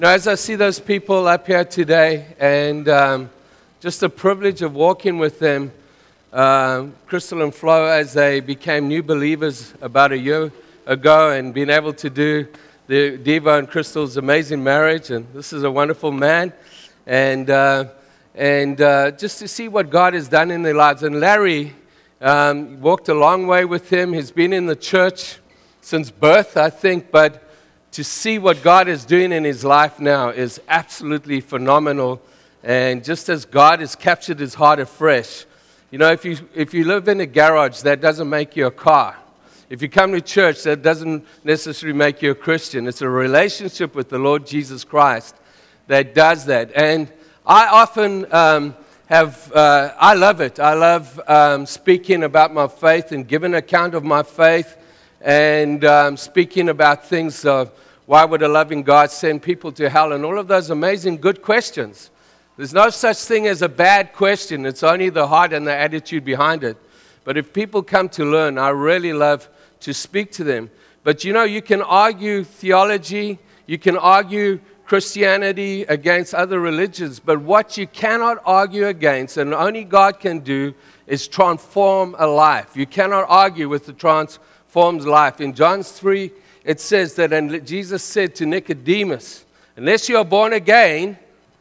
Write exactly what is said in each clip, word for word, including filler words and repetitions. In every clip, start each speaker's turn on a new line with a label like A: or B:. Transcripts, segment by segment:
A: Now, as I see those people up here today, and um, just the privilege of walking with them, um, Crystal and Flo, as they became new believers about a year ago, and being able to do the Devo and Crystal's amazing marriage, and this is a wonderful man, and uh, and uh, just to see what God has done in their lives. And Larry um, walked a long way with him. He's been in the church since birth, I think, but to see what God is doing in his life now is absolutely phenomenal. And just as God has captured his heart afresh, you know, if you if you live in a garage, that doesn't make you a car. If you come to church, that doesn't necessarily make you a Christian. It's a relationship with the Lord Jesus Christ that does that. And I often um, have, uh, I love it. I love um, speaking about my faith and giving account of my faith, and um, speaking about things of why would a loving God send people to hell, and all of those amazing good questions. There's no such thing as a bad question. It's only the heart and the attitude behind it. But if people come to learn, I really love to speak to them. But you know, you can argue theology, you can argue Christianity against other religions, but what you cannot argue against, and only God can do, is transform a life. You cannot argue with the transformed life. In John three, it says that, and Jesus said to Nicodemus, unless you are born again,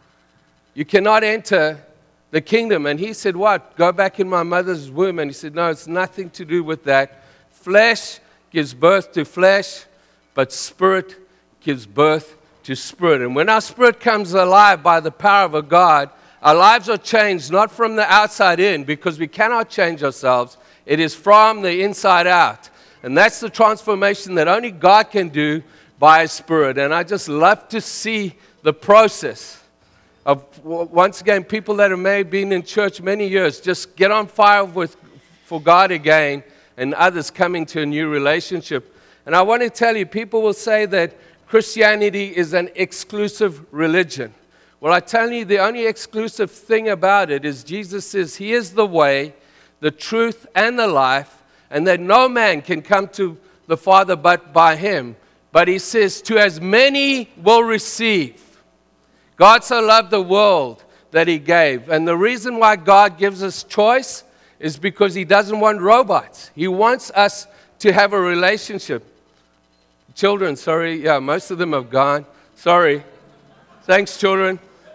A: you cannot enter the kingdom. And he said, what? Go back in my mother's womb. And he said, no, it's nothing to do with that. Flesh gives birth to flesh, but spirit gives birth to spirit. And when our spirit comes alive by the power of a God, our lives are changed, not from the outside in, because we cannot change ourselves. It is from the inside out. And that's the transformation that only God can do by His Spirit. And I just love to see the process of, once again, people that have maybe been in church many years just get on fire with, for God again, and others coming to a new relationship. And I want to tell you, people will say that Christianity is an exclusive religion. Well, I tell you, the only exclusive thing about it is Jesus says He is the way, the truth, and the life, and that no man can come to the Father but by Him. But He says, to as many will receive. God so loved the world that He gave. And the reason why God gives us choice is because He doesn't want robots. He wants us to have a relationship. Children, sorry, yeah, most of them have gone. Sorry. Thanks, children.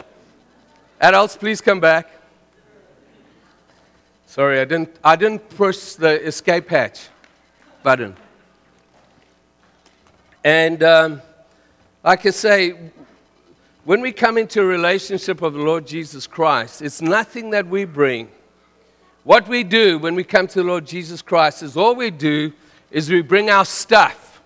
A: Adults, please come back. Sorry, I didn't, I didn't push the escape hatch button. And um, like I say, when we come into a relationship of the Lord Jesus Christ, it's nothing that we bring. What we do when we come to the Lord Jesus Christ is all we do is we bring our stuff.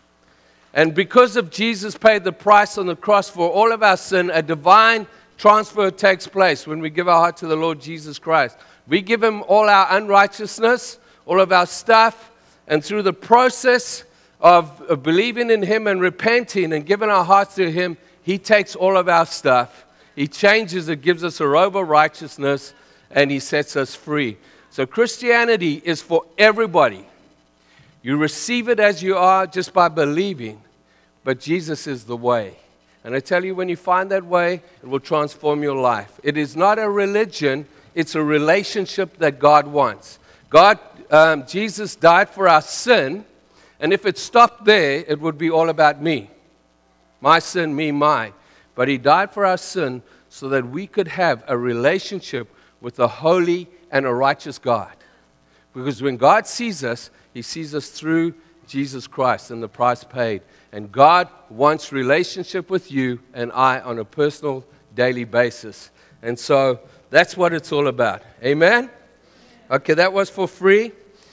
A: And because of Jesus paid the price on the cross for all of our sin, a divine transfer takes place when we give our heart to the Lord Jesus Christ. We give Him all our unrighteousness, all of our stuff, and through the process of, of believing in Him and repenting and giving our hearts to Him, He takes all of our stuff. He changes it, gives us a robe of righteousness, and He sets us free. So Christianity is for everybody. You receive it as you are just by believing, but Jesus is the way. And I tell you, when you find that way, it will transform your life. It is not a religion. It's a relationship that God wants. God, um, Jesus died for our sin, and if it stopped there, it would be all about me. My sin, me, mine. But He died for our sin so that we could have a relationship with a holy and a righteous God. Because when God sees us, He sees us through Jesus Christ and the price paid. And God wants relationship with you and I on a personal, daily basis. And so that's what it's all about. Amen? Okay, that was for free.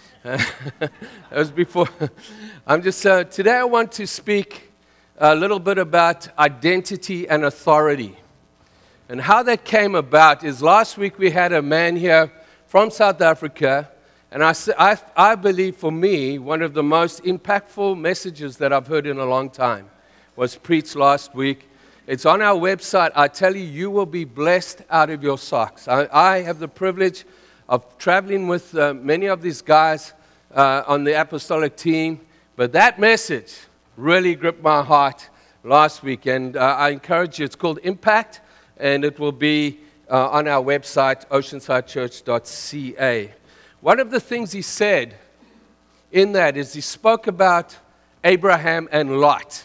A: That was before. I'm just, uh, today I want to speak a little bit about identity and authority. And how that came about is last week we had a man here from South Africa. And I, I, I believe for me, one of the most impactful messages that I've heard in a long time was preached last week. It's on our website. I tell you, you will be blessed out of your socks. I, I have the privilege of traveling with uh, many of these guys uh, on the apostolic team. But that message really gripped my heart last week. And uh, I encourage you, it's called Impact, and it will be uh, on our website, oceanside church dot c a. One of the things he said in that is he spoke about Abraham and Lot.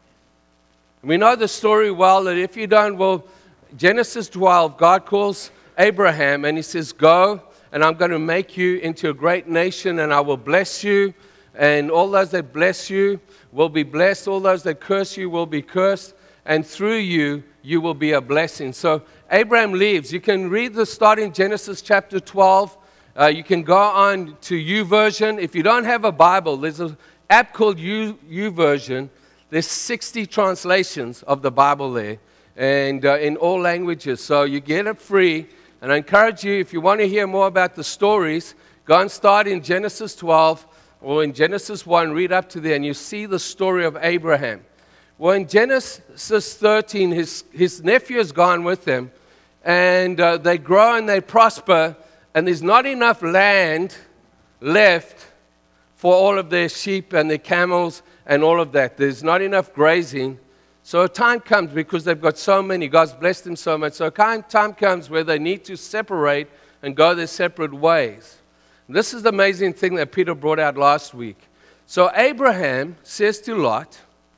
A: We know the story well, that if you don't, well, Genesis twelve, God calls Abraham and he says, go, and I'm going to make you into a great nation, and I will bless you, and all those that bless you will be blessed, all those that curse you will be cursed, and through you, you will be a blessing. So Abraham leaves. You can read the start in Genesis chapter twelve. Uh, you can go on to YouVersion. If you don't have a Bible, there's an app called U, YouVersion. There's sixty translations of the Bible there, and uh, in all languages. So you get it free. And I encourage you, if you want to hear more about the stories, go and start in Genesis twelve or in Genesis one, read up to there, and you see the story of Abraham. Well, in Genesis thirteen, his, his nephew has gone with him, and uh, they grow and they prosper, and there's not enough land left for all of their sheep and their camels and all of that. There's not enough grazing. So a time comes, because they've got so many, God's blessed them so much, so a time comes where they need to separate and go their separate ways. This is the amazing thing that Peter brought out last week. So Abraham says to Lot,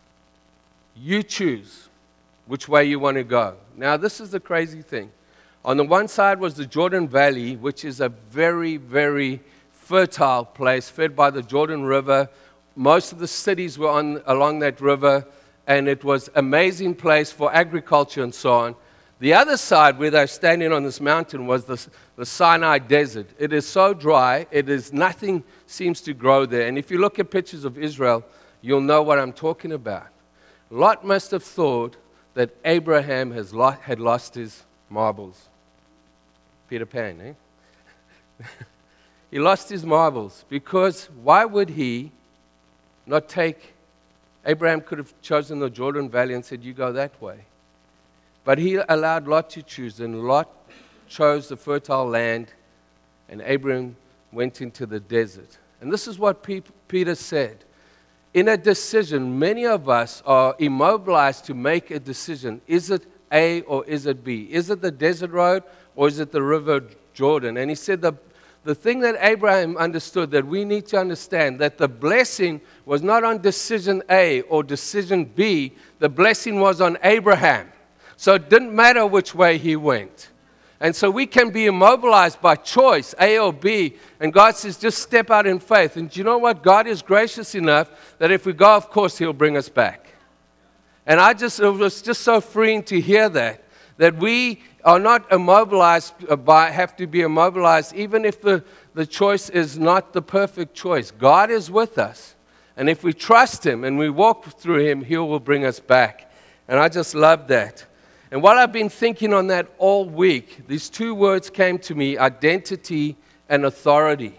A: you choose which way you want to go. Now this is the crazy thing. On the one side was the Jordan Valley, which is a very, very fertile place, fed by the Jordan River. Most of the cities were on along that river, and it was an amazing place for agriculture and so on. The other side, where they're standing on this mountain, was the, the Sinai Desert. It is so dry, it is nothing seems to grow there. And if you look at pictures of Israel, you'll know what I'm talking about. Lot must have thought that Abraham has lo- had lost his marbles. Peter Pan, eh? He lost his marbles, because why would he not take... Abraham could have chosen the Jordan Valley and said, you go that way. But he allowed Lot to choose, and Lot chose the fertile land, and Abraham went into the desert. And this is what P- Peter said. In a decision, many of us are immobilized to make a decision. Is it A or is it B? Is it the desert road or is it the river Jordan? And he said the The thing that Abraham understood, that we need to understand, that the blessing was not on decision A or decision B. The blessing was on Abraham. So it didn't matter which way he went. And so we can be immobilized by choice, A or B. And God says, just step out in faith. And do you know what? God is gracious enough that if we go, of course, He'll bring us back. And I just, it was just so freeing to hear that. That we are not immobilized by, have to be immobilized, even if the, the choice is not the perfect choice. God is with us. And if we trust Him and we walk through Him, He will bring us back. And I just love that. And while I've been thinking on that all week, these two words came to me, identity and authority.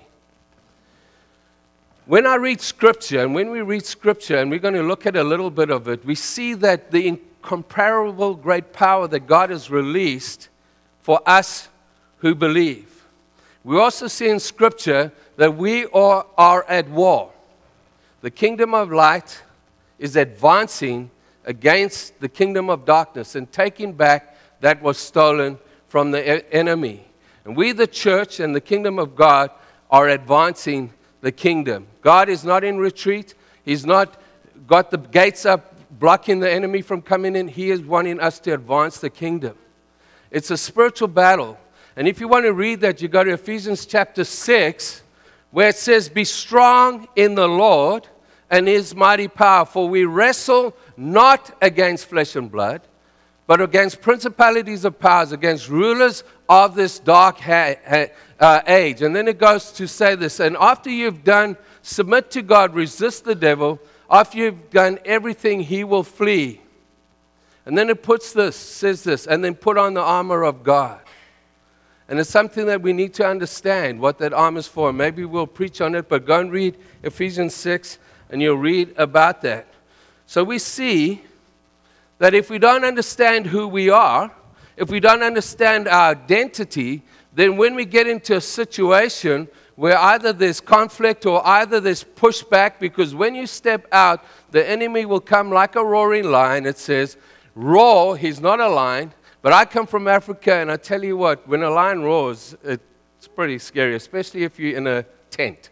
A: When I read Scripture, and when we read Scripture, and we're going to look at a little bit of it, we see that the incomparable great power that God has released for us who believe. We also see in Scripture that we are, are at war. The kingdom of light is advancing against the kingdom of darkness and taking back that was stolen from the e- enemy. And we, the church and the kingdom of God, are advancing the kingdom. God is not in retreat. He's not got the gates up blocking the enemy from coming in. He is wanting us to advance the kingdom. It's a spiritual battle. And if you want to read that, you go to Ephesians chapter six, where it says, be strong in the Lord and His mighty power, for we wrestle not against flesh and blood, but against principalities of powers, against rulers of this dark ha- ha- uh, age. And then it goes to say this, and after you've done, submit to God, resist the devil. After you've done everything, he will flee. And then it puts this, says this, and then put on the armor of God. And it's something that we need to understand what that armor is for. Maybe we'll preach on it, but go and read Ephesians six, and you'll read about that. So we see that if we don't understand who we are, if we don't understand our identity, then when we get into a situation where either there's conflict or either there's pushback, because when you step out, the enemy will come like a roaring lion. It says, roar. He's not a lion. But I come from Africa, and I tell you what, when a lion roars, it's pretty scary, especially if you're in a tent.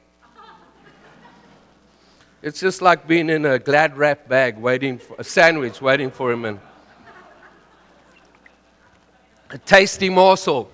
A: It's just like being in a Glad wrap bag, waiting for a sandwich, waiting for him, and a tasty morsel.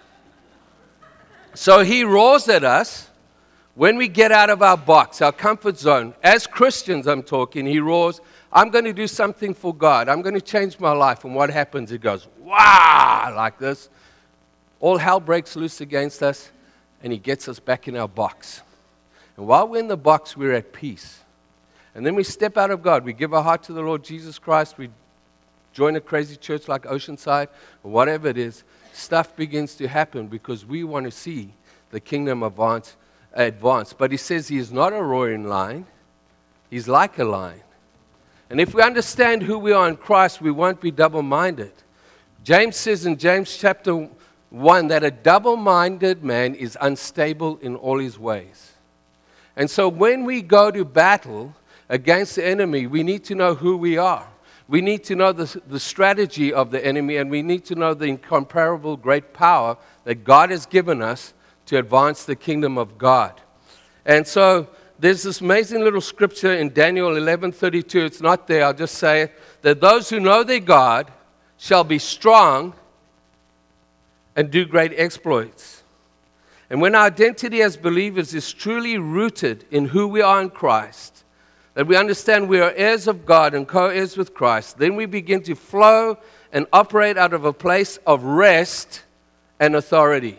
A: So he roars at us when we get out of our box, our comfort zone. As Christians, I'm talking, he roars, I'm going to do something for God. I'm going to change my life. And what happens? He goes, wow, like this. All hell breaks loose against us, and he gets us back in our box. And while we're in the box, we're at peace. And then we step out of God. We give our heart to the Lord Jesus Christ. We join a crazy church like Oceanside, or whatever it is. Stuff begins to happen because we want to see the kingdom advance. advance. But he says he is not a roaring lion. He's like a lion. And if we understand who we are in Christ, we won't be double-minded. James says in James chapter one that a double-minded man is unstable in all his ways. And so when we go to battle against the enemy, we need to know who we are. We need to know the, the strategy of the enemy, and we need to know the incomparable great power that God has given us to advance the kingdom of God. And so there's this amazing little scripture in Daniel eleven thirty-two. It's not there, I'll just say it. That those who know their God shall be strong and do great exploits. And when our identity as believers is truly rooted in who we are in Christ, that we understand we are heirs of God and co-heirs with Christ, then we begin to flow and operate out of a place of rest and authority.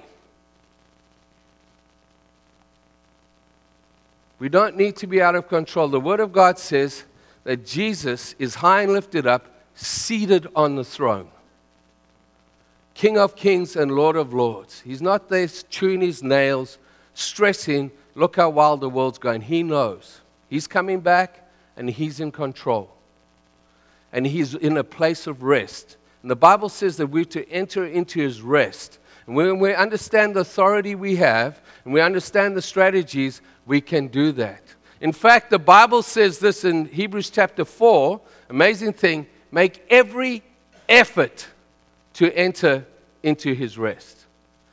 A: We don't need to be out of control. The Word of God says that Jesus is high and lifted up, seated on the throne. King of kings and Lord of lords. He's not there chewing his nails, stressing, look how wild the world's going. He knows. He's coming back, and he's in control. And he's in a place of rest. And the Bible says that we're to enter into his rest. And when we understand the authority we have, and we understand the strategies, we can do that. In fact, the Bible says this in Hebrews chapter four, amazing thing, make every effort to enter into his rest.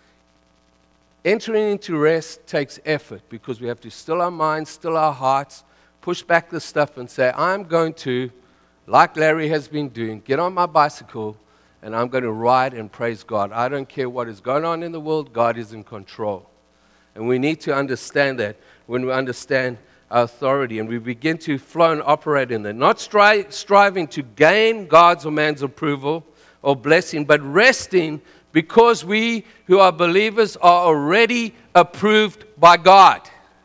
A: Entering into rest takes effort because we have to still our minds, still our hearts, push back the stuff and say, I'm going to, like Larry has been doing, get on my bicycle and I'm going to ride and praise God. I don't care what is going on in the world, God is in control. And we need to understand that when we understand our authority and we begin to flow and operate in that. Not stri- striving to gain God's or man's approval or blessing, but resting because we who are believers are already approved by God.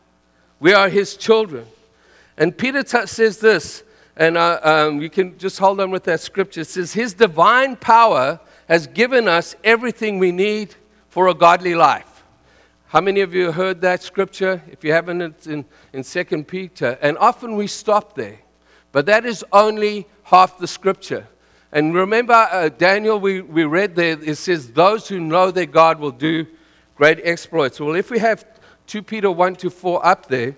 A: We are his children. And Peter t- says this, and uh, um, you can just hold on with that scripture. It says, his divine power has given us everything we need for a godly life. How many of you heard that scripture? If you haven't, it's in, in Second Peter. And often we stop there. But that is only half the scripture. And remember, uh, Daniel, we, we read there, it says, those who know their God will do great exploits. Well, if we have Second Peter one to four up there,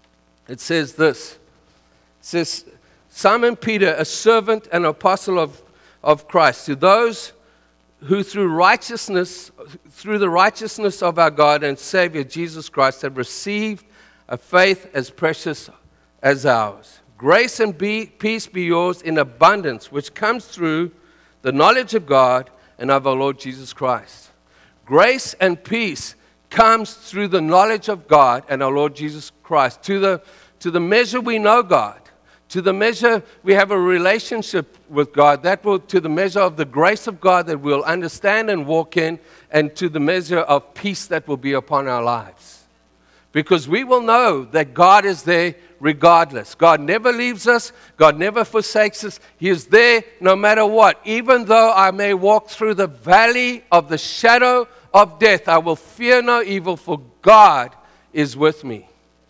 A: it says this. It says, Simon Peter, a servant and apostle of, of Christ, to those who through righteousness, through the righteousness of our God and Savior Jesus Christ have received a faith as precious as ours. Grace and be, peace be yours in abundance, which comes through the knowledge of God and of our Lord Jesus Christ. Grace and peace comes through the knowledge of God and our Lord Jesus Christ. To the, to the measure we know God, to the measure we have a relationship with God, that will, to the measure of the grace of God that we'll understand and walk in, and to the measure of peace that will be upon our lives. Because we will know that God is there regardless. God never leaves us. God never forsakes us. He is there no matter what. Even though I may walk through the valley of the shadow of death, I will fear no evil, for God is with me.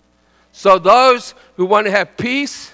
A: So those who want to have peace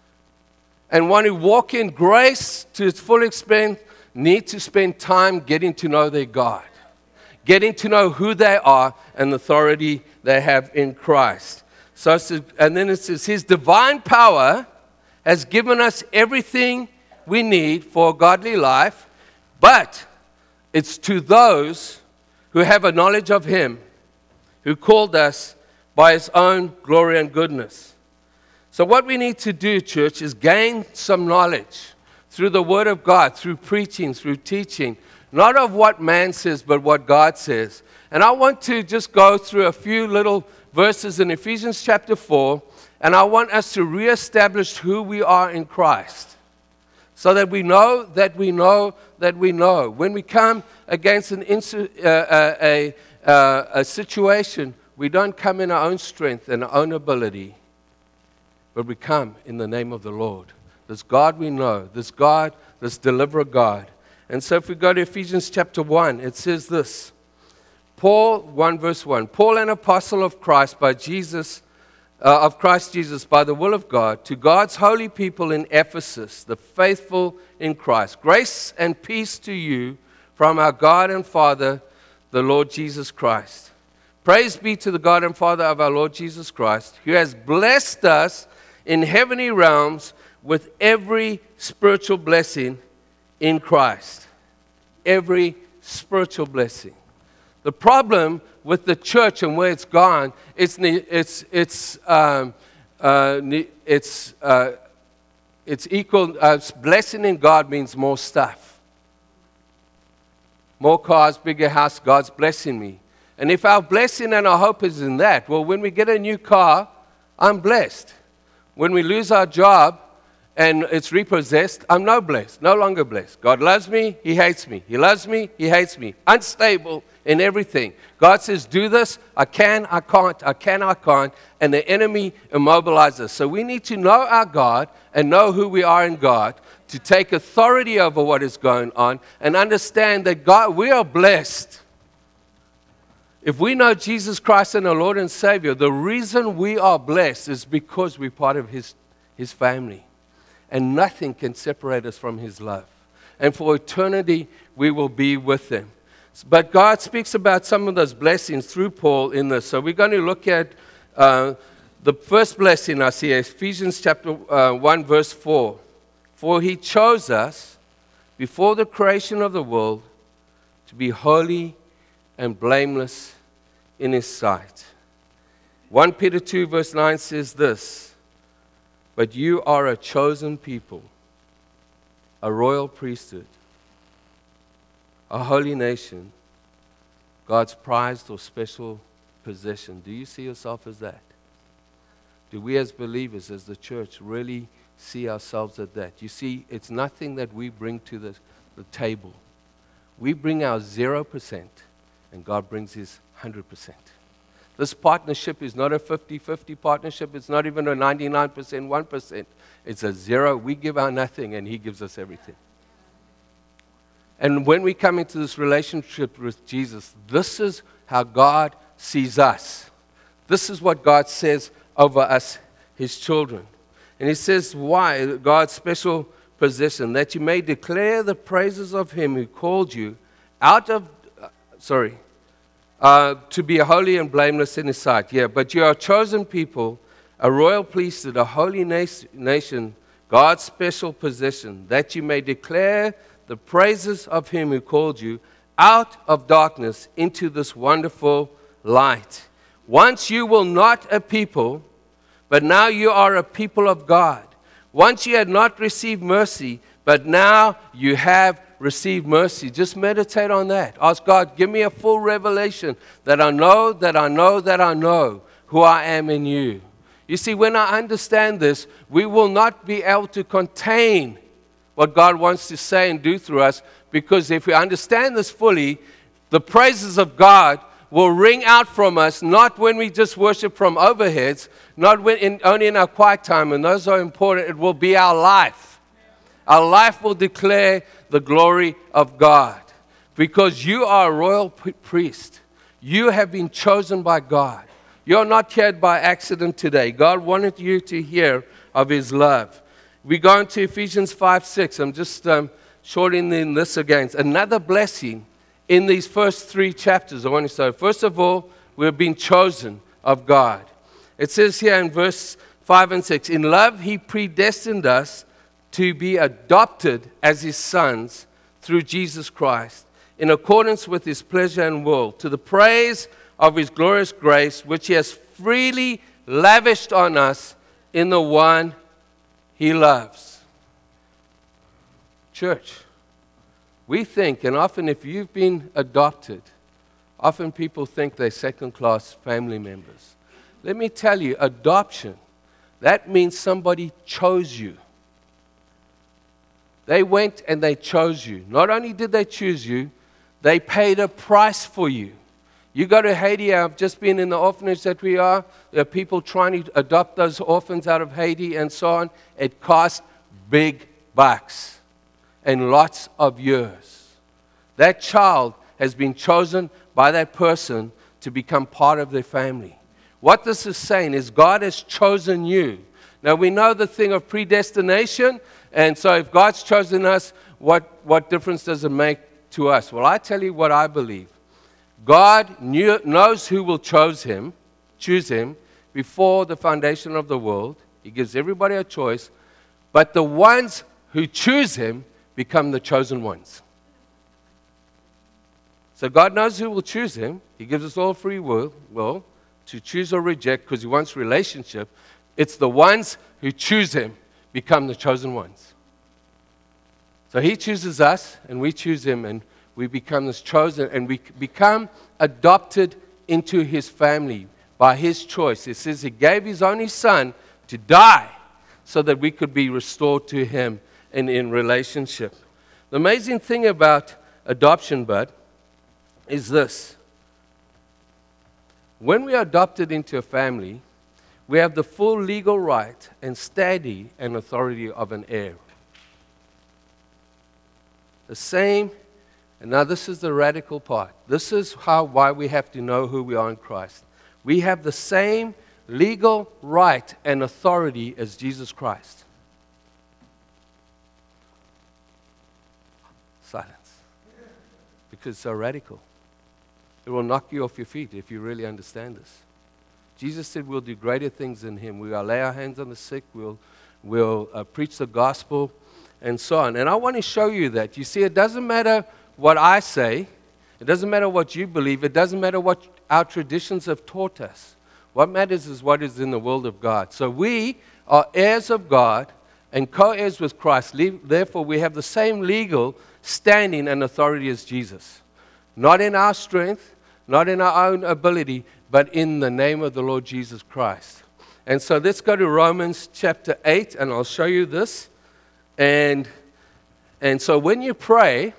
A: and want to walk in grace to its full extent need to spend time getting to know their God. getting to know who they are and the authority they have in Christ. So, and then it says, His divine power has given us everything we need for a godly life, but it's to those who have a knowledge of Him, who called us by His own glory and goodness. So what we need to do, church, is gain some knowledge through the Word of God, through preaching, through teaching, not of what man says, but what God says. And I want to just go through a few little verses in Ephesians chapter four, and I want us to reestablish who we are in Christ, so that we know that we know that we know. When we come against an insu- uh, uh, a, uh, a situation, we don't come in our own strength and our own ability, but we come in the name of the Lord. This God we know, this God, this deliverer God. And so if we go to Ephesians chapter one, it says this. Paul, one verse one, Paul, an apostle of Christ by Jesus, uh, of Christ Jesus, by the will of God, to God's holy people in Ephesus, the faithful in Christ. Grace and peace to you from our God and Father, the Lord Jesus Christ. Praise be to the God and Father of our Lord Jesus Christ, who has blessed us in heavenly realms with every spiritual blessing in Christ. Every spiritual blessing. The problem with the church and where it's gone, it's it's it's um, uh, it's uh, it's equal. Uh, blessing in God means more stuff, more cars, bigger house. God's blessing me, and if our blessing and our hope is in that, well, when we get a new car, I'm blessed. When we lose our job and it's repossessed, I'm no blessed, no longer blessed. God loves me, He hates me. He loves me, He hates me. Unstable in everything. God says, do this, I can, I can't, I can, I can't, and the enemy immobilizes us. So we need to know our God and know who we are in God, to take authority over what is going on and understand that God, we are blessed. If we know Jesus Christ and our Lord and Savior, the reason we are blessed is because we're part of His, His family. And nothing can separate us from His love. And for eternity, we will be with Him. But God speaks about some of those blessings through Paul in this. So we're going to look at uh, the first blessing I see, Ephesians chapter uh, one, verse four. For He chose us before the creation of the world to be holy and blameless in His sight. First Peter two, verse nine says this, but you are a chosen people, a royal priesthood, a holy nation, God's prized or special possession. Do you see yourself as that? Do we as believers, as the church, really see ourselves as that? You see, it's nothing that we bring to the, the table. We bring our zero percent, and God brings His one hundred percent. This partnership is not a fifty-fifty partnership. It's not even a ninety-nine percent, one percent. It's a zero. We give our nothing, and He gives us everything. And when we come into this relationship with Jesus, this is how God sees us. This is what God says over us, His children. And He says, why? God's special possession, that you may declare the praises of Him who called you out of, uh, sorry, uh, to be holy and blameless in His sight. Yeah, but you are a chosen people, a royal priesthood, a holy nation, God's special possession, that you may declare the praises of Him who called you out of darkness into this wonderful light. Once you were not a people, but now you are a people of God. Once you had not received mercy, but now you have received mercy. Just meditate on that. Ask God, give me a full revelation that I know, that I know, that I know who I am in you. You see, when I understand this, we will not be able to contain what God wants to say and do through us, because if we understand this fully, the praises of God will ring out from us, not when we just worship from overheads, not when in, only in our quiet time, and those are important. It will be our life. Our life will declare the glory of God, because you are a royal priest. You have been chosen by God. You're not here by accident today. God wanted you to hear of His love. We go into Ephesians five six. I'm just um, shortening this again. Another blessing in these first three chapters. I want to say, first of all, we've been chosen of God. It says here in verse five and six, in love he predestined us to be adopted as his sons through Jesus Christ, in accordance with his pleasure and will, to the praise of his glorious grace, which he has freely lavished on us in the one he loves. Church, we think, and often if you've been adopted, often people think they're second-class family members. Let me tell you, adoption, that means somebody chose you. They went and they chose you. Not only did they choose you, they paid a price for you. You go to Haiti, I've just been in the orphanage that we are. There are people trying to adopt those orphans out of Haiti and so on. It costs big bucks and lots of years. That child has been chosen by that person to become part of their family. What this is saying is God has chosen you. Now, we know the thing of predestination, and so if God's chosen us, what, what difference does it make to us? Well, I tell you what I believe. God knew, knows who will choose him, choose him before the foundation of the world. He gives everybody a choice, but the ones who choose him become the chosen ones. So God knows who will choose him. He gives us all free will, will to choose or reject because he wants relationship. It's the ones who choose him become the chosen ones. So he chooses us, and we choose him, and we become this chosen, and we become adopted into his family by his choice. It says he gave his only son to die so that we could be restored to him and in relationship. The amazing thing about adoption, bud, is this. When we are adopted into a family, we have the full legal right and standing and authority of an heir. The same, and now this is the radical part. This is how why we have to know who we are in Christ. We have the same legal right and authority as Jesus Christ. Silence. Because it's so radical. It will knock you off your feet if you really understand this. Jesus said we'll do greater things than him. We'll lay our hands on the sick. We'll, we'll uh, preach the gospel and so on. And I want to show you that. You see, it doesn't matter what I say. It doesn't matter what you believe. It doesn't matter what our traditions have taught us. What matters is what is in the will of God. So we are heirs of God and co-heirs with Christ. Therefore, we have the same legal standing and authority as Jesus. Not in our strength, not in our own ability, but in the name of the Lord Jesus Christ. And so let's go to Romans chapter eight, and I'll show you this. And, and so when you pray,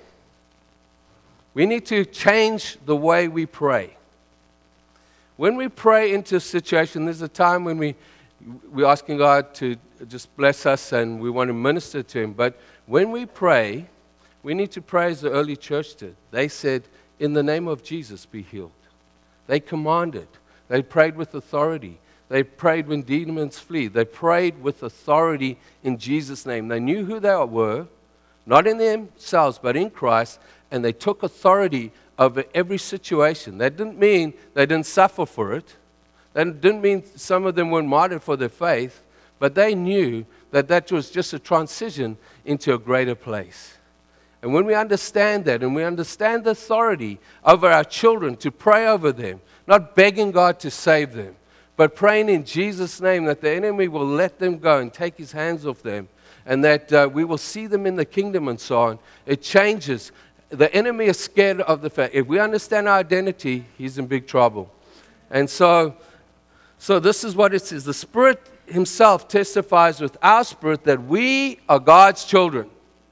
A: we need to change the way we pray. When we pray into a situation, there's a time when we, we're asking God to just bless us and we want to minister to him. But when we pray, we need to pray as the early church did. They said, in the name of Jesus, be healed. They commanded. They prayed with authority. They prayed when demons flee. They prayed with authority in Jesus' name. They knew who they were, not in themselves, but in Christ, and they took authority over every situation. That didn't mean they didn't suffer for it. That didn't mean some of them weren't martyred for their faith, but they knew that that was just a transition into a greater place. And when we understand that, and we understand the authority over our children to pray over them, not begging God to save them, but praying in Jesus' name that the enemy will let them go and take his hands off them, and that uh, we will see them in the kingdom and so on, it changes. The enemy is scared of the fact. If we understand our identity, he's in big trouble. And so, so this is what it says. The Spirit himself testifies with our spirit that we are God's children.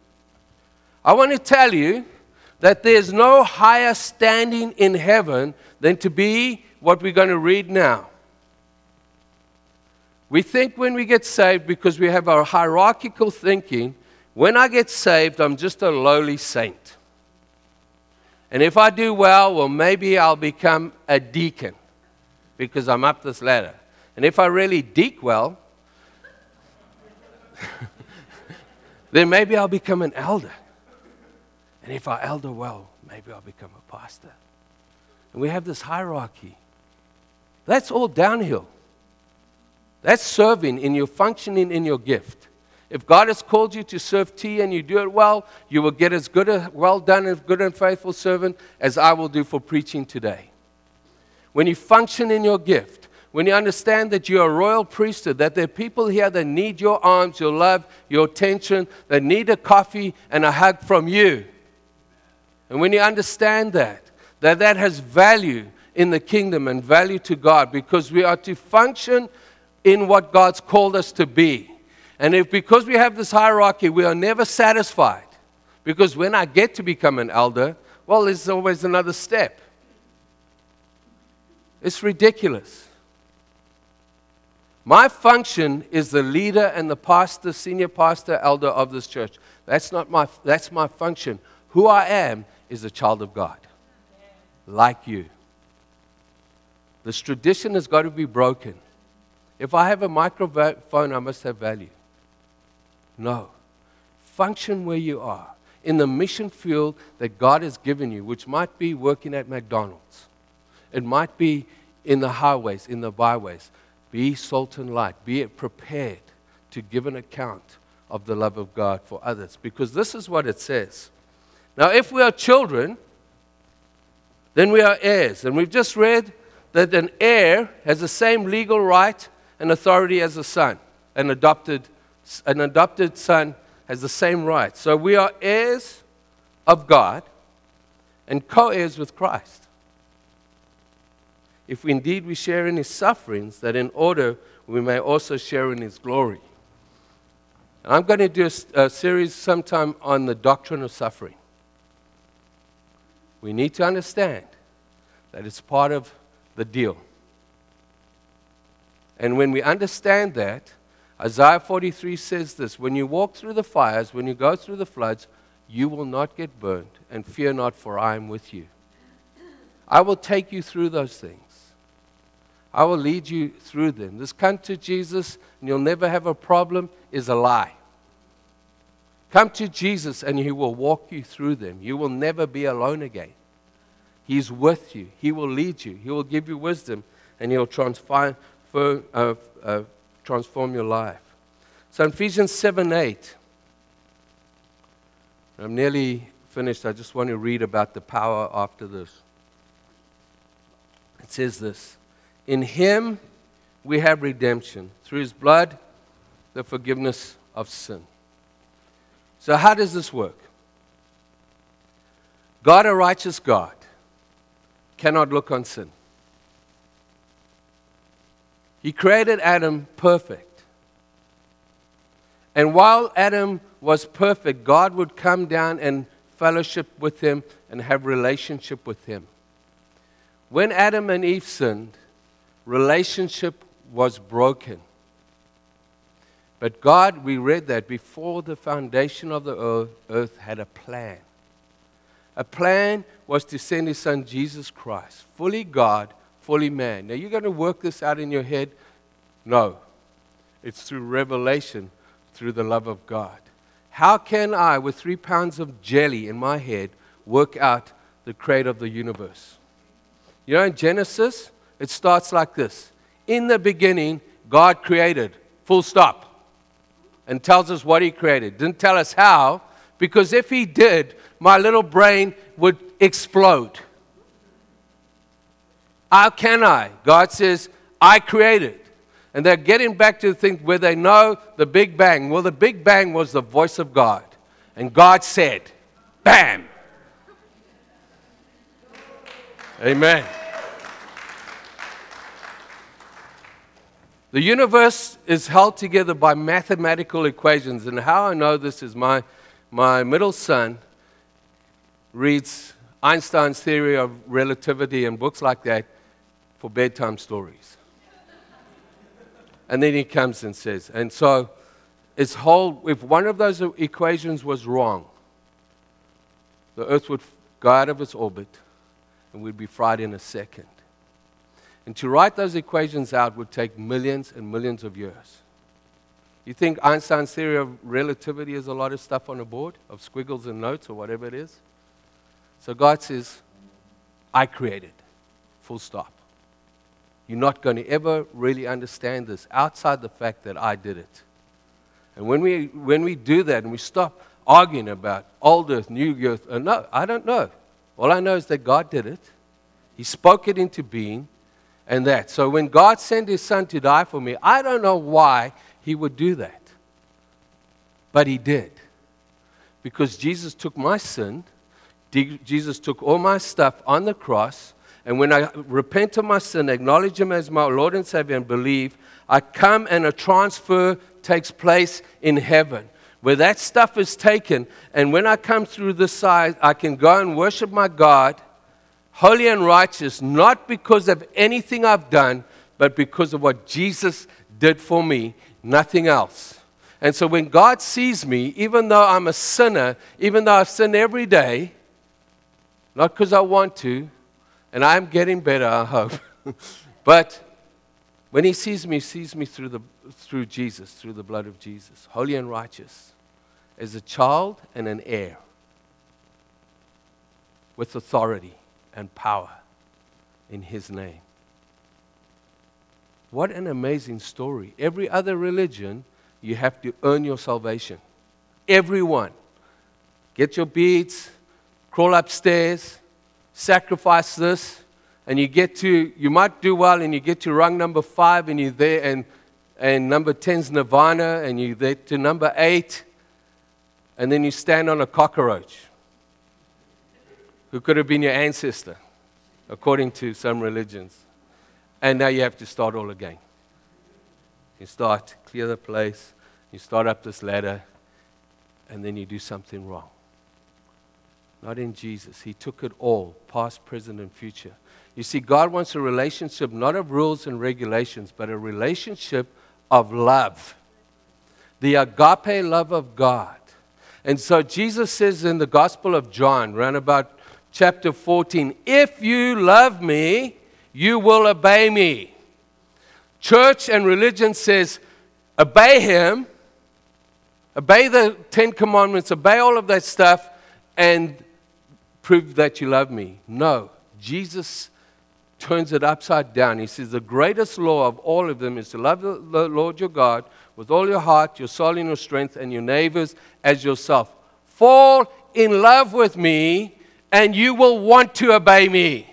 A: I want to tell you that there's no higher standing in heaven than to be what we're going to read now. We think when we get saved, because we have our hierarchical thinking, when I get saved, I'm just a lowly saint. And if I do well, well, maybe I'll become a deacon because I'm up this ladder. And if I really deek well, then maybe I'll become an elder. And if I elder well, maybe I'll become a pastor. And we have this hierarchy. That's all downhill. That's serving in your functioning in your gift. If God has called you to serve tea and you do it well, you will get as good a well done and good and faithful servant as I will do for preaching today. When you function in your gift, when you understand that you're a royal priesthood, that there are people here that need your arms, your love, your attention, that need a coffee and a hug from you. And when you understand that, that that has value in the kingdom and value to God, because we are to function in what God's called us to be. And if because we have this hierarchy, we are never satisfied. Because when I get to become an elder, well, there's always another step. It's ridiculous. My function is the leader and the pastor, senior pastor, elder of this church. That's not my, that's my function. Who I am is a child of God, like you. This tradition has got to be broken. If I have a microphone, I must have value. No. Function where you are, in the mission field that God has given you, which might be working at McDonald's. It might be in the highways, in the byways. Be salt and light. Be prepared to give an account of the love of God for others. Because this is what it says. Now, if we are children, then we are heirs. And we've just read that an heir has the same legal right and authority as a son. An adopted, an adopted son has the same right. So we are heirs of God and co-heirs with Christ. If indeed we share in his sufferings, that in order we may also share in his glory. And I'm going to do a, a series sometime on the doctrine of suffering. We need to understand that it's part of the deal. And when we understand that, Isaiah forty-three says this: when you walk through the fires, when you go through the floods, you will not get burned, and fear not, for I am with you. I will take you through those things. I will lead you through them. This come to Jesus and you'll never have a problem is a lie. Come to Jesus and he will walk you through them. You will never be alone again. He's with you. He will lead you. He will give you wisdom and he'll transform, uh, uh, transform your life. So in Ephesians seven eight, I'm nearly finished. I just want to read about the power after this. It says this: in him we have redemption, through his blood, the forgiveness of sin. So how does this work? God, a righteous God, cannot look on sin. He created Adam perfect. And while Adam was perfect, God would come down and fellowship with him and have relationship with him. When Adam and Eve sinned, relationship was broken. But God, we read that before the foundation of the earth, earth had a plan. A plan was to send his son Jesus Christ, fully God, fully man. Now you're going to work this out in your head? No. It's through revelation, through the love of God. How can I, with three pounds of jelly in my head, work out the creator of the universe? You know, in Genesis, it starts like this. In the beginning, God created, full stop. And tells us what he created. Didn't tell us how, because if he did, my little brain would explode. How can I? God says, I created. And they're getting back to the thing where they know the Big Bang. Well, the Big Bang was the voice of God. And God said, bam. Amen. The universe is held together by mathematical equations. And how I know this is my, my middle son reads Einstein's theory of relativity and books like that for bedtime stories. And then he comes and says, and so it's whole, if one of those equations was wrong, the earth would go out of its orbit and we'd be fried in a second. And to write those equations out would take millions and millions of years. You think Einstein's theory of relativity is a lot of stuff on a board, of squiggles and notes or whatever it is? So God says, I created. Full stop. You're not going to ever really understand this outside the fact that I did it. And when we when we do that and we stop arguing about old earth, new earth, uh, no, I don't know. All I know is that God did it. He spoke it into being, and that. So when God sent His Son to die for me, I don't know why He would do that. But He did. Because Jesus took my sin, Jesus took all my stuff on the cross, and when I repent of my sin, acknowledge Him as my Lord and Savior, and believe, I come and a transfer takes place in heaven, where that stuff is taken, and when I come through this side, I can go and worship my God, holy and righteous, not because of anything I've done, but because of what Jesus did for me, nothing else. And so when God sees me, even though I'm a sinner, even though I sin every day, not because I want to, and I'm getting better, I hope. But when He sees me, He sees me through the through Jesus, through the blood of Jesus, holy and righteous, as a child and an heir, with authority and power in His name. What an amazing story. Every other religion, you have to earn your salvation. Everyone. Get your beads, crawl upstairs, sacrifice this, and you get to, you might do well, and you get to rung number five, and you're there, and, and number ten's Nirvana, and you're there to number eight, and then you stand on a cockroach, who could have been your ancestor, according to some religions. And now you have to start all again. You start, clear the place, you start up this ladder, and then you do something wrong. Not in Jesus. He took it all, past, present, and future. You see, God wants a relationship not of rules and regulations, but a relationship of love. The agape love of God. And so Jesus says in the Gospel of John, around about chapter fourteen, if you love me, you will obey me. Church and religion says, obey Him, obey the Ten Commandments, obey all of that stuff, and prove that you love me. No, Jesus turns it upside down. He says the greatest law of all of them is to love the Lord your God with all your heart, your soul, and your strength, and your neighbors as yourself. Fall in love with me, and you will want to obey me.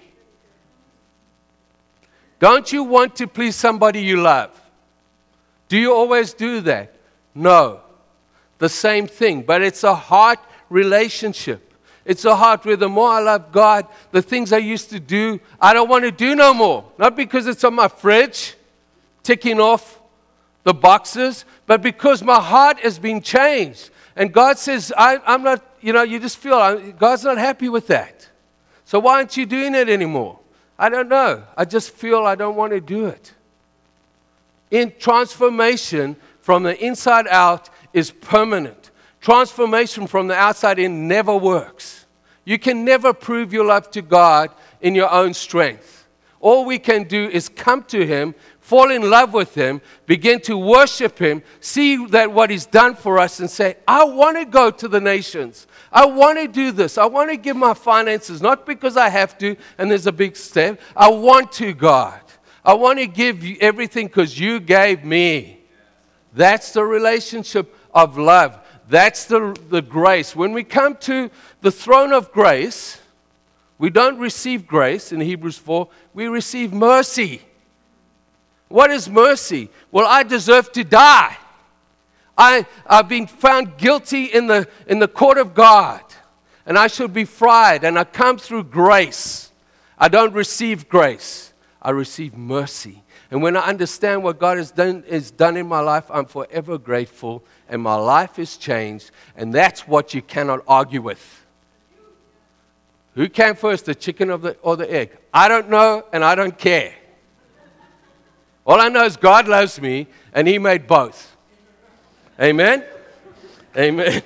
A: Don't you want to please somebody you love? Do you always do that? No. The same thing, but it's a heart relationship. It's a heart where the more I love God, the things I used to do, I don't want to do no more. Not because it's on my fridge, ticking off the boxes, but because my heart has been changed. And God says, I, I'm not, you know, you just feel, I, God's not happy with that. So why aren't you doing it anymore? I don't know. I just feel I don't want to do it. In transformation from the inside out is permanent. Transformation from the outside in never works. You can never prove your love to God in your own strength. All we can do is come to Him, fall in love with Him, begin to worship Him, see that what He's done for us and say, I want to go to the nations. I want to do this. I want to give my finances, not because I have to, and there's a big step. I want to, God. I want to give you everything because you gave me. That's the relationship of love. That's the, the grace. When we come to the throne of grace, we don't receive grace in Hebrews four. We receive mercy. What is mercy? Well, I deserve to die. I, I've been found guilty in the, in the court of God, and I should be fried, and I come through grace. I don't receive grace. I receive mercy. And when I understand what God has done, has done in my life, I'm forever grateful, and my life is changed, and that's what you cannot argue with. Who came first, the chicken or the, or the egg? I don't know, and I don't care. All I know is God loves me, and He made both. Amen? Amen.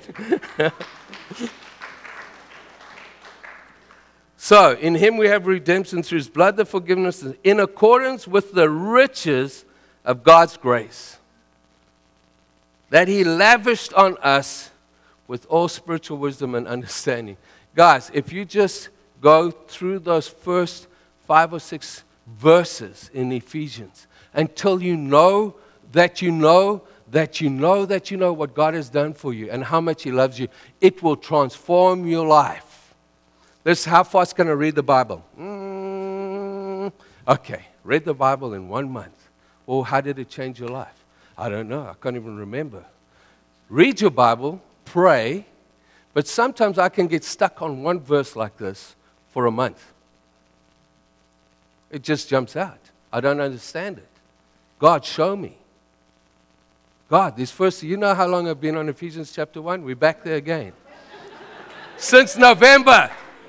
A: So, in Him we have redemption through His blood, the forgiveness, in accordance with the riches of God's grace, that He lavished on us with all spiritual wisdom and understanding. Guys, if you just go through those first five or six verses in Ephesians until you know that you know that you know that you know what God has done for you and how much He loves you. It will transform your life. This is how fast can I read the Bible? Mm, okay, read the Bible in one month. Well, how did it change your life? I don't know. I can't even remember. Read your Bible, pray, but sometimes I can get stuck on one verse like this for a month. It just jumps out. I don't understand it. God, show me. God, this first, you know how long I've been on Ephesians chapter one? We're back there again. Since November.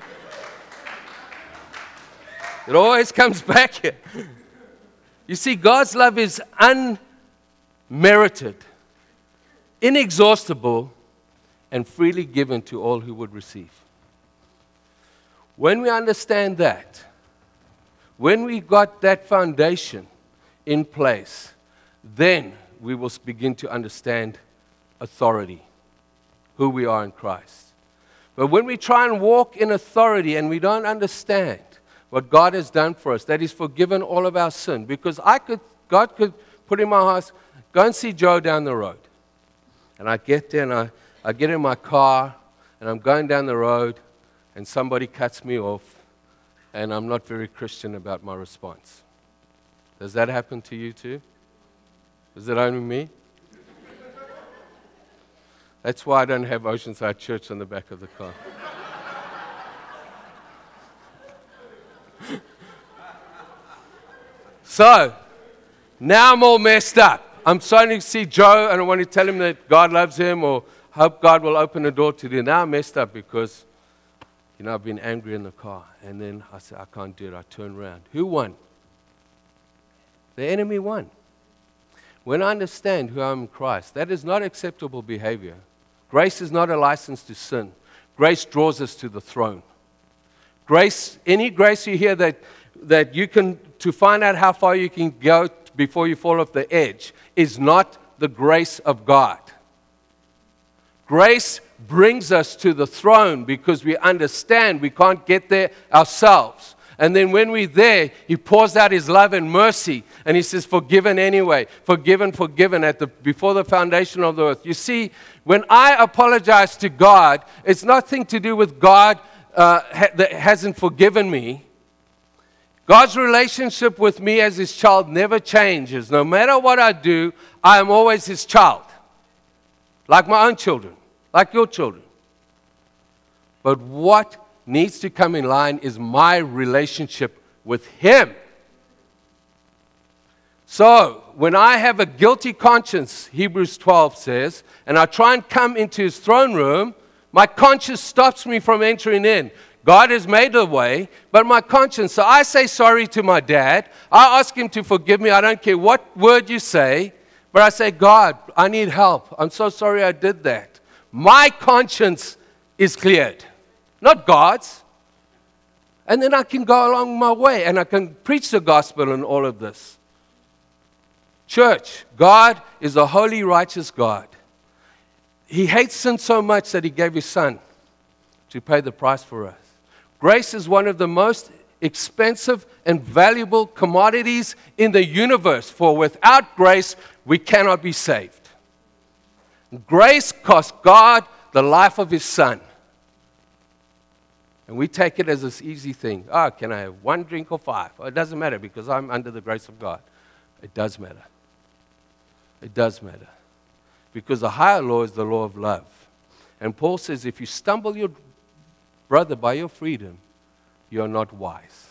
A: It always comes back here. You see, God's love is unmerited, inexhaustible, and freely given to all who would receive. When we understand that, when we got that foundation in place, then we will begin to understand authority, who we are in Christ. But when we try and walk in authority and we don't understand what God has done for us, that He's forgiven all of our sin, because I could, God could put in my heart, go and see Joe down the road. And I get there and I, I get in my car and I'm going down the road and somebody cuts me off and I'm not very Christian about my response. Does that happen to you too? Is it only me? That's why I don't have Oceanside Church on the back of the car. So, now I'm all messed up. I'm starting to see Joe and I want to tell him that God loves him or hope God will open a door to do. Now I'm messed up because, you know, I've been angry in the car. And then I said, I can't do it. I turn around. Who won? The enemy won. When I understand who I am in Christ, that is not acceptable behavior. Grace is not a license to sin. Grace draws us to the throne. Grace, any grace you hear that, that you can, to find out how far you can go before you fall off the edge, is not the grace of God. Grace brings us to the throne because we understand we can't get there ourselves. And then when we're there, He pours out His love and mercy. And He says, forgiven anyway. Forgiven, forgiven at the, before the foundation of the earth. You see, when I apologize to God, it's nothing to do with God uh, ha- that hasn't forgiven me. God's relationship with me as His child never changes. No matter what I do, I am always His child. Like my own children. Like your children. But what needs to come in line is my relationship with Him. So, when I have a guilty conscience, Hebrews twelve says, and I try and come into His throne room, my conscience stops me from entering in. God has made the way, but my conscience, so I say sorry to my dad. I ask him to forgive me. I don't care what word you say, but I say, God, I need help. I'm so sorry I did that. My conscience is cleared. Not God's. And then I can go along my way and I can preach the gospel and all of this. Church, God is a holy, righteous God. He hates sin so much that He gave His Son to pay the price for us. Grace is one of the most expensive and valuable commodities in the universe, for without grace, we cannot be saved. Grace cost God the life of His Son. And we take it as this easy thing. Oh, can I have one drink or five? Oh, it doesn't matter because I'm under the grace of God. It does matter. It does matter. Because the higher law is the law of love. And Paul says, if you stumble your brother by your freedom, you are not wise.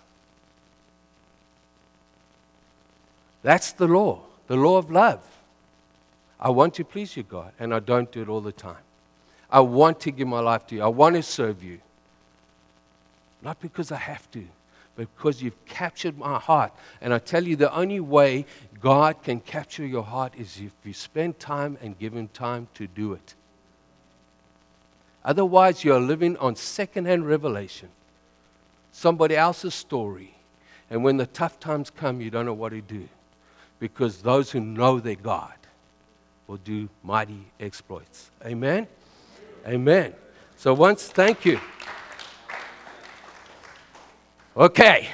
A: That's the law, the law of love. I want to please you, God, and I don't do it all the time. I want to give my life to you. I want to serve you. Not because I have to, but because you've captured my heart. And I tell you, the only way God can capture your heart is if you spend time and give Him time to do it. Otherwise, you're living on secondhand revelation, somebody else's story. And when the tough times come, you don't know what to do. Because those who know their God will do mighty exploits. Amen? Amen. So once, thank you. Okay.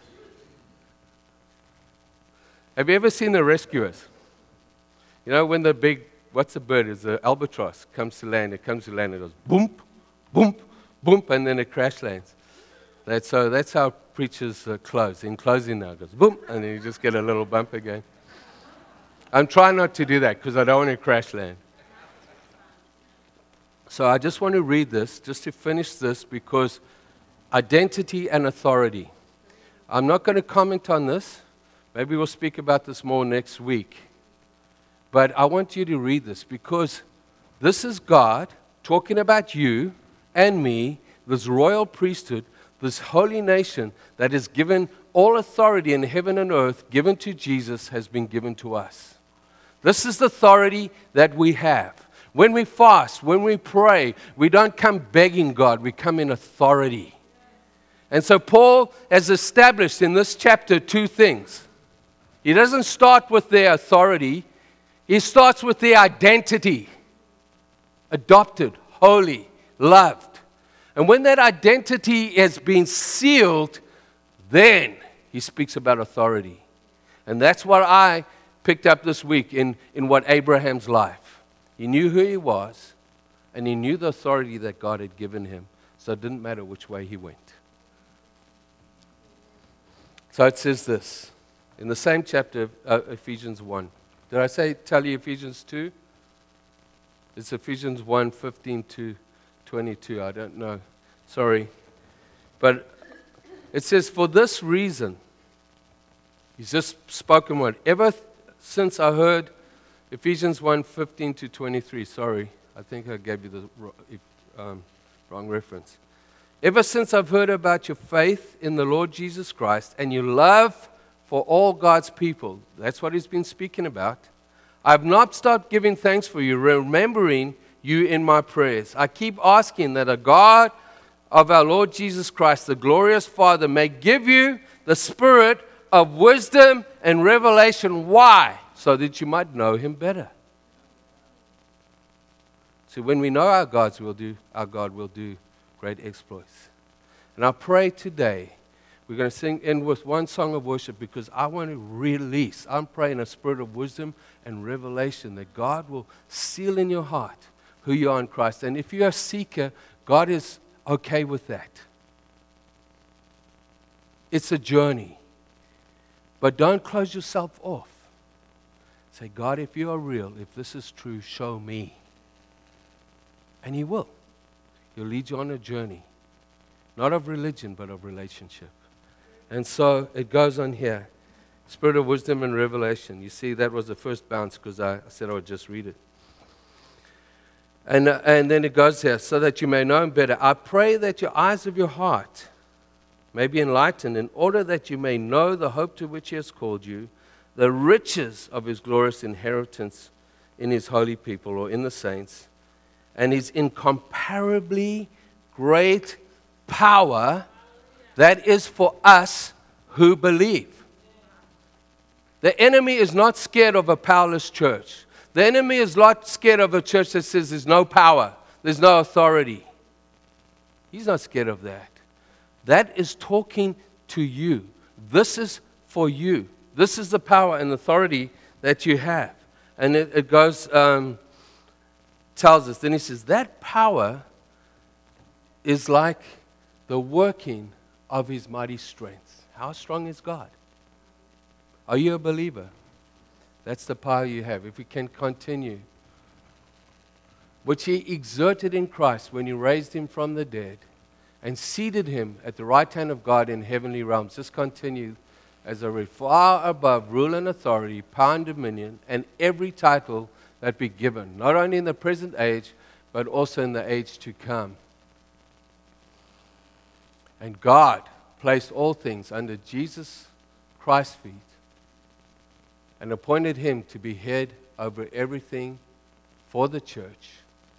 A: Have you ever seen The Rescuers? You know, when the big, what's the bird? It's the albatross comes to land. It comes to land. It goes boom, boom, boom, and then it crash lands. That's, so that's how preachers uh, close. In closing now, it goes boom, and then you just get a little bump again. I'm trying not to do that because I don't want to crash land. So I just want to read this, just to finish this, because identity and authority. I'm not going to comment on this. Maybe we'll speak about this more next week. But I want you to read this because this is God talking about you and me, this royal priesthood, this holy nation that is given all authority in heaven and earth, given to Jesus, has been given to us. This is the authority that we have. When we fast, when we pray, we don't come begging God, we come in authority. And so Paul has established in this chapter two things. He doesn't start with their authority, he starts with their identity. Adopted, holy, loved. And when that identity has been sealed, then he speaks about authority. And that's what I picked up this week in, in what Abraham's life. He knew who he was, and he knew the authority that God had given him. So it didn't matter which way he went. So it says this, in the same chapter, uh, Ephesians one. Did I say, tell you Ephesians two? It's Ephesians one, fifteen to twenty-two. I don't know. Sorry. But it says, for this reason, he's just spoken word. Ever th- since I heard Ephesians one, fifteen to twenty-three. Sorry, I think I gave you the wrong, um, wrong reference. Ever since I've heard about your faith in the Lord Jesus Christ and your love for all God's people, that's what he's been speaking about, I've not stopped giving thanks for you, remembering you in my prayers. I keep asking that a God of our Lord Jesus Christ, the glorious Father, may give you the spirit of wisdom and revelation. Why? So that you might know him better. So when we know our gods will do, our God will do great exploits. And I pray today, we're going to sing in with one song of worship because I want to release. I'm praying a spirit of wisdom and revelation that God will seal in your heart who you are in Christ. And if you're a seeker, God is okay with that. It's a journey. But don't close yourself off. Say, God, if you are real, if this is true, show me. And he will. He'll lead you on a journey. Not of religion, but of relationship. And so it goes on here. Spirit of wisdom and revelation. You see, that was the first bounce because I, I said I would just read it. And, uh, and then it goes here, so that you may know him better. I pray that your eyes of your heart may be enlightened, in order that you may know the hope to which he has called you, the riches of his glorious inheritance in his holy people, or in the saints, and his incomparably great power that is for us who believe. The enemy is not scared of a powerless church. The enemy is not scared of a church that says there's no power, there's no authority. He's not scared of that. That is talking to you. This is for you. This is the power and authority that you have. And it, it goes, um, tells us, then he says, that power is like the working of his mighty strength. How strong is God? Are you a believer? That's the power you have. If we can continue, which he exerted in Christ when he raised him from the dead and seated him at the right hand of God in heavenly realms. Just continue as a read. Far above rule and authority, power and dominion, and every title that be given, not only in the present age, but also in the age to come. And God placed all things under Jesus Christ's feet and appointed him to be head over everything for the church,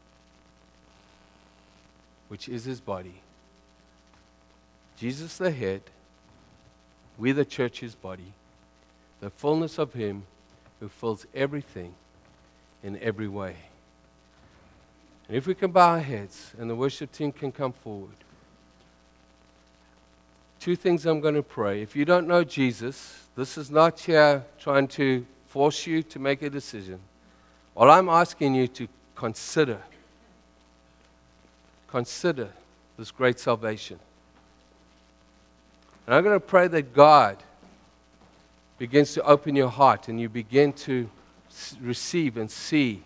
A: which is his body. Jesus the head, we the church his body, the fullness of him who fills everything in every way. And if we can bow our heads and the worship team can come forward. two things I'm going to pray. If you don't know Jesus, this is not here trying to force you to make a decision. All I'm asking you to consider, consider this great salvation. And I'm going to pray that God begins to open your heart and you begin to receive and see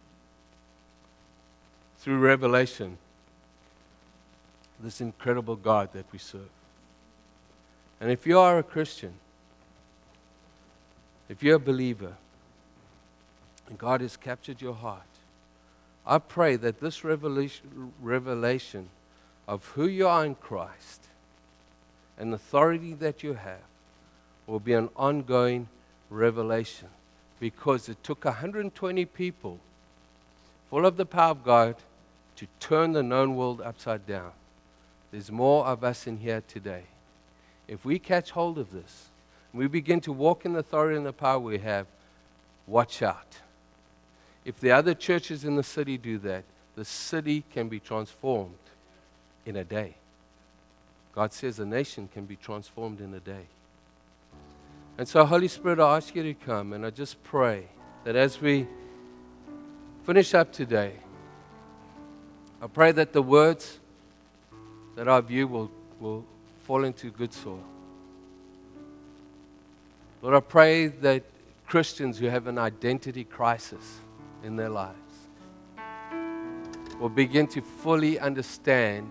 A: through revelation this incredible God that we serve. And if you are a Christian, if you're a believer, and God has captured your heart, I pray that this revelation, revelation of who you are in Christ and the authority that you have will be an ongoing revelation, because it took one hundred twenty people full of the power of God to turn the known world upside down. There's more of us in here today. If we catch hold of this, and we begin to walk in the authority and the power we have, watch out. If the other churches in the city do that, the city can be transformed in a day. God says a nation can be transformed in a day. And so, Holy Spirit, I ask you to come, and I just pray that as we finish up today, I pray that the words that I view will, will fall into good soil. Lord, I pray that Christians who have an identity crisis in their lives will begin to fully understand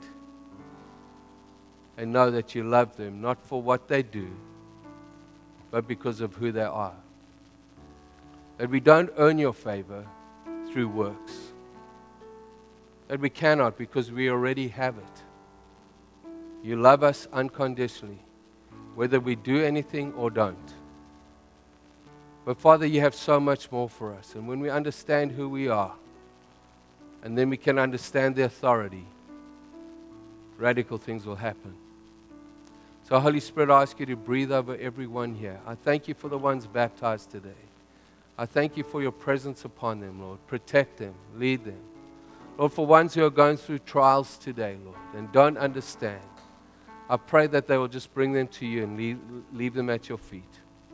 A: and know that you love them, not for what they do, but because of who they are. That we don't earn your favor through works. That we cannot, because we already have it. You love us unconditionally, whether we do anything or don't. But Father, you have so much more for us. And when we understand who we are, and then we can understand the authority, radical things will happen. So Holy Spirit, I ask you to breathe over everyone here. I thank you for the ones baptized today. I thank you for your presence upon them, Lord. Protect them, lead them. Lord, for ones who are going through trials today, Lord, and don't understand, I pray that they will just bring them to you and leave, leave them at your feet.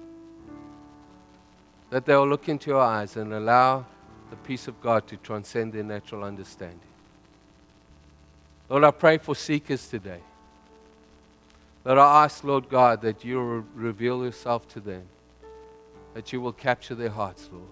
A: That they will look into your eyes and allow the peace of God to transcend their natural understanding. Lord, I pray for seekers today. Lord, I ask, Lord God, that you will reveal yourself to them, that you will capture their hearts, Lord.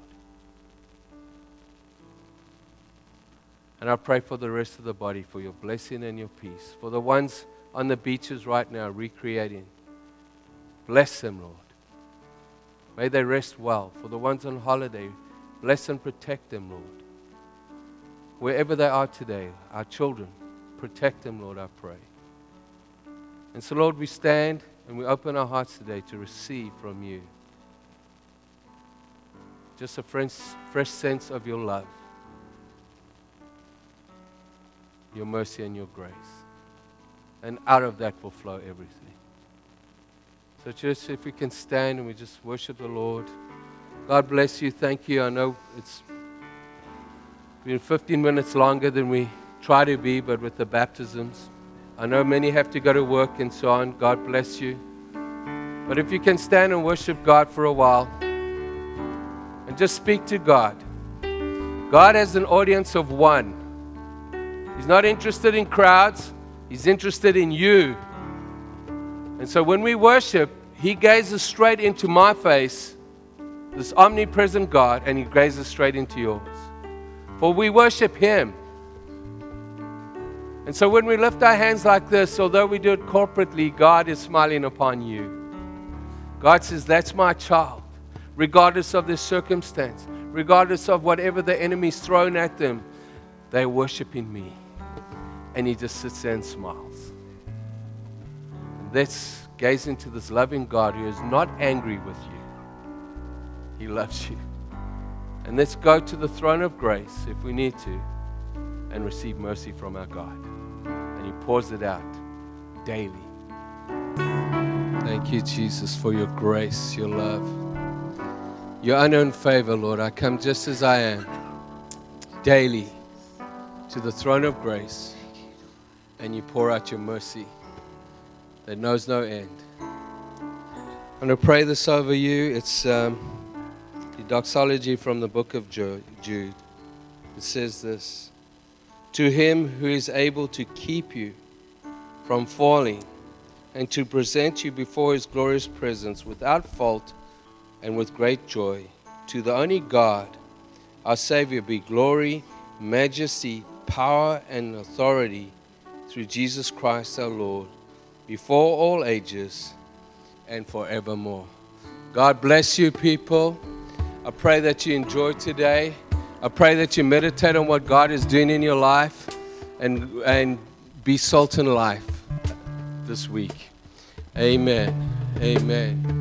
A: And I pray for the rest of the body, for your blessing and your peace. For the ones on the beaches right now recreating, bless them, Lord. May they rest well. For the ones on holiday, bless and protect them, Lord. Wherever they are today, our children, protect them, Lord, I pray. And so, Lord, we stand and we open our hearts today to receive from you just a fresh, fresh sense of your love, your mercy and your grace. And out of that will flow everything. So just if we can stand and we just worship the Lord. God bless you. Thank you. I know it's been fifteen minutes longer than we try to be, but with the baptisms, I know many have to go to work and so on. God bless you. But if you can stand and worship God for a while and just speak to God. God has an audience of one. He's not interested in crowds. He's interested in you. And so when we worship, He gazes straight into my face, this omnipresent God, and He gazes straight into yours. For we worship Him. And so when we lift our hands like this, although we do it corporately, God is smiling upon you. God says, that's my child. Regardless of their circumstance, regardless of whatever the enemy's thrown at them, they're worshiping me. And He just sits there and smiles. And let's gaze into this loving God who is not angry with you. He loves you. And let's go to the throne of grace if we need to and receive mercy from our God. And He pours it out daily. Thank you, Jesus, for your grace, your love, your unearned favor, Lord. I come just as I am, daily, to the throne of grace, and you pour out your mercy. that knows no end. I'm going to pray this over you. It's um, the doxology from the book of Jude. It says this: to him who is able to keep you from falling and to present you before his glorious presence without fault and with great joy, to the only God, our Savior, be glory, majesty, power, and authority through Jesus Christ our Lord, before all ages and forevermore. God bless you, people. I pray that you enjoy today. I pray that you meditate on what God is doing in your life and, and be salt in life this week. Amen. Amen.